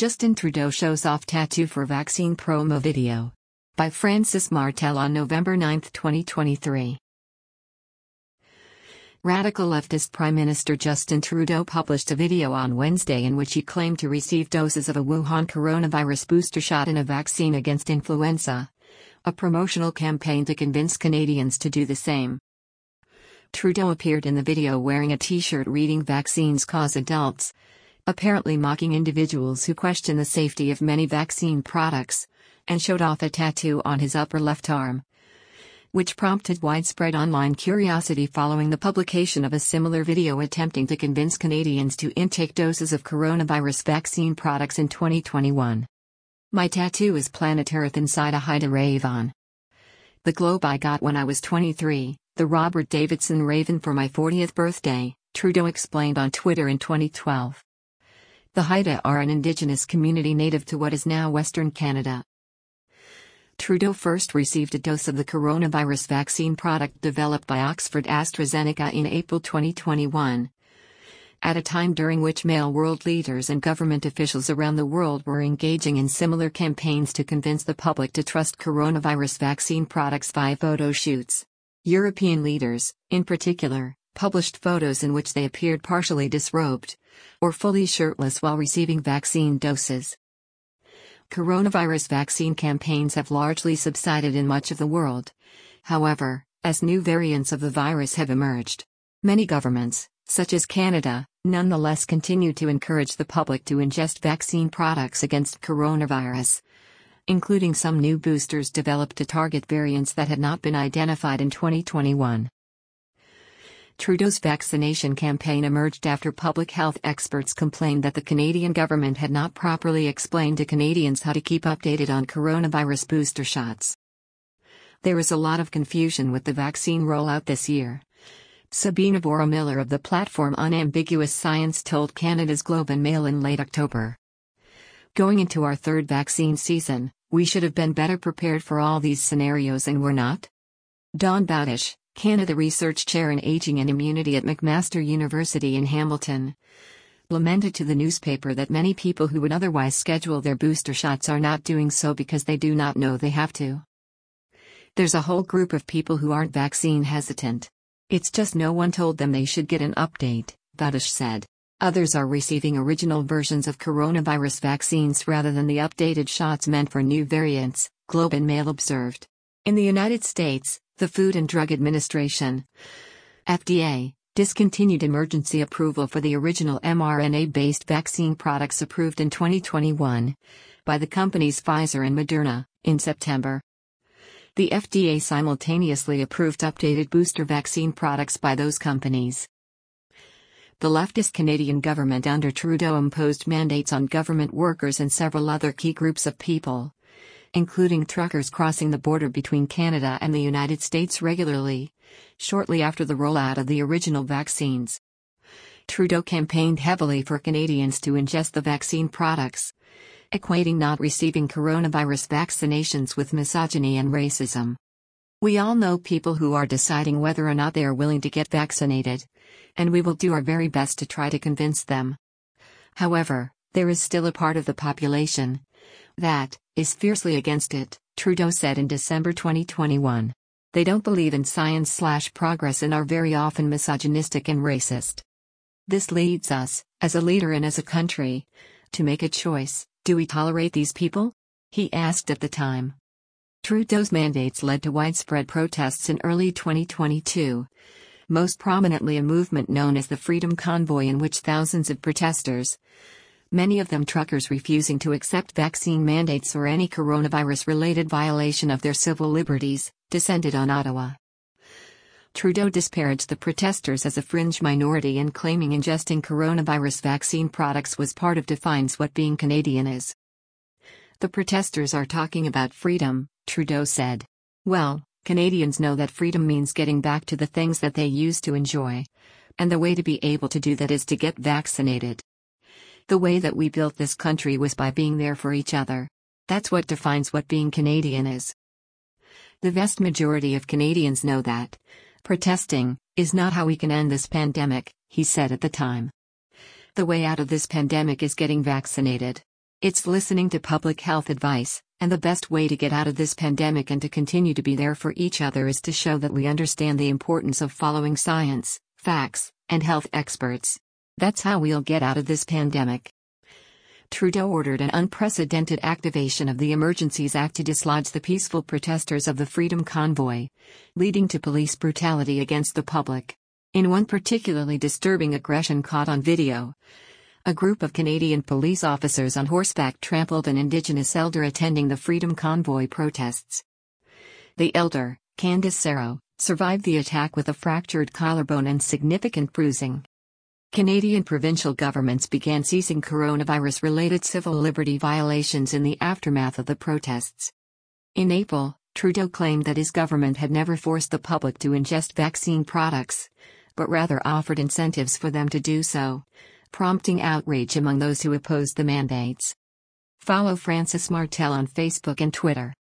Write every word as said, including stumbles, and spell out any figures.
Justin Trudeau shows off tattoo for vaccine promo video. By Francis Martel on November ninth, twenty twenty-three. Radical leftist Prime Minister Justin Trudeau published a video on Wednesday in which he claimed to receive doses of a Wuhan coronavirus booster shot in a vaccine against influenza, a promotional campaign to convince Canadians to do the same. Trudeau appeared in the video wearing a t-shirt reading "Vaccines cause adults," apparently mocking individuals who question the safety of many vaccine products, and showed off a tattoo on his upper left arm, which prompted widespread online curiosity following the publication of a similar video attempting to convince Canadians to intake doses of coronavirus vaccine products in twenty twenty-one. "My tattoo is planet Earth inside a Haida Raven. The globe I got when I was twenty-three, the Robert Davidson Raven for my fortieth birthday," Trudeau explained on Twitter in twenty twelve. The Haida are an Indigenous community native to what is now Western Canada. Trudeau first received a dose of the coronavirus vaccine product developed by Oxford AstraZeneca in April twenty twenty-one, at a time during which male world leaders and government officials around the world were engaging in similar campaigns to convince the public to trust coronavirus vaccine products via photo shoots. European leaders, in particular, published photos in which they appeared partially disrobed or fully shirtless while receiving vaccine doses. Coronavirus vaccine campaigns have largely subsided in much of the world. However, as new variants of the virus have emerged, many governments, such as Canada, nonetheless continue to encourage the public to ingest vaccine products against coronavirus, including some new boosters developed to target variants that had not been identified in twenty twenty-one. Trudeau's vaccination campaign emerged after public health experts complained that the Canadian government had not properly explained to Canadians how to keep updated on coronavirus booster shots. "There is a lot of confusion with the vaccine rollout this year," Sabina Bora-Miller of the platform Unambiguous Science told Canada's Globe and Mail in late October. "Going into our third vaccine season, we should have been better prepared for all these scenarios and we're not." Don Bowdish, Canada Research Chair in Aging and Immunity at McMaster University in Hamilton, lamented to the newspaper that many people who would otherwise schedule their booster shots are not doing so because they do not know they have to. "There's a whole group of people who aren't vaccine hesitant. It's just no one told them they should get an update," Bowdish said. "Others are receiving original versions of coronavirus vaccines rather than the updated shots meant for new variants," Globe and Mail observed. In the United States, the Food and Drug Administration, F D A, discontinued emergency approval for the original mRNA-based vaccine products approved in twenty twenty-one by the companies Pfizer and Moderna in September. The F D A simultaneously approved updated booster vaccine products by those companies. The leftist Canadian government under Trudeau imposed mandates on government workers and several other key groups of people, including truckers crossing the border between Canada and the United States regularly, shortly after the rollout of the original vaccines. Trudeau campaigned heavily for Canadians to ingest the vaccine products, equating not receiving coronavirus vaccinations with misogyny and racism. "We all know people who are deciding whether or not they are willing to get vaccinated, and we will do our very best to try to convince them. However, there is still a part of the population that is fiercely against it," Trudeau said in December twenty twenty-one. "They don't believe in science/progress and are very often misogynistic and racist. This leads us, as a leader and as a country, to make a choice. Do we tolerate these people?" he asked at the time. Trudeau's mandates led to widespread protests in early twenty twenty-two, most prominently a movement known as the Freedom Convoy, in which thousands of protesters, many of them truckers refusing to accept vaccine mandates or any coronavirus-related violation of their civil liberties, descended on Ottawa. Trudeau disparaged the protesters as a fringe minority and claiming ingesting coronavirus vaccine products was part of defines what being Canadian is. "The protesters are talking about freedom," Trudeau said. "Well, Canadians know that freedom means getting back to the things that they used to enjoy, and the way to be able to do that is to get vaccinated. The way that we built this country was by being there for each other. That's what defines what being Canadian is." The vast majority of Canadians know that protesting is not how we can end this pandemic, he said at the time. "The way out of this pandemic is getting vaccinated. It's listening to public health advice, and the best way to get out of this pandemic and to continue to be there for each other is to show that we understand the importance of following science, facts, and health experts. That's how we'll get out of this pandemic. Trudeau ordered an unprecedented activation of the Emergencies Act to dislodge the peaceful protesters of the Freedom Convoy, leading to police brutality against the public. In one particularly disturbing aggression caught on video, a group of Canadian police officers on horseback trampled an Indigenous elder attending the Freedom Convoy protests. The elder, Candice Sarro, survived the attack with a fractured collarbone and significant bruising. Canadian provincial governments began ceasing coronavirus-related civil liberty violations in the aftermath of the protests. In April, Trudeau claimed that his government had never forced the public to ingest vaccine products, but rather offered incentives for them to do so, prompting outrage among those who opposed the mandates. Follow Francis Martel on Facebook and Twitter.